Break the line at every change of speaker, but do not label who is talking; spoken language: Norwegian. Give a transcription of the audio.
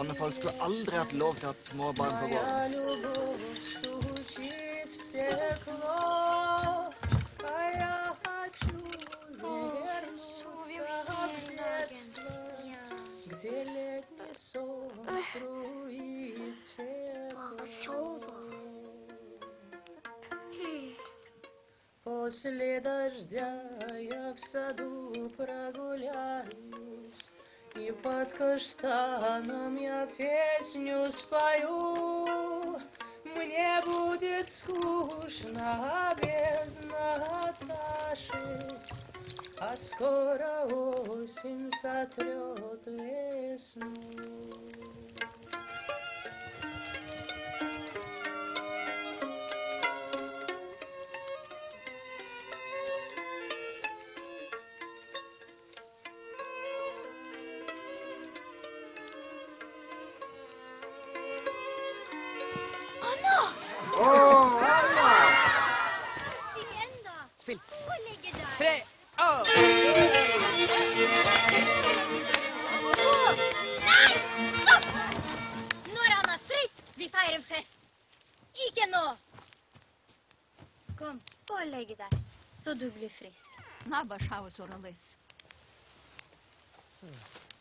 Sånne folk skulle aldri hatt lov til å ha små barn på gården.
Sov jo hele dagen. Bare sover.
После дождя я в саду прогуляюсь, и под каштаном я песню спою. Мне будет скучно без Наташи, а скоро осень сотрет весну.
Spill.
3. Nei! Stopp! Når han er frisk, vi feirer fest. Ikke nå! Kom, gå og legge deg, så du blir frisk.
Na baixava os oralês.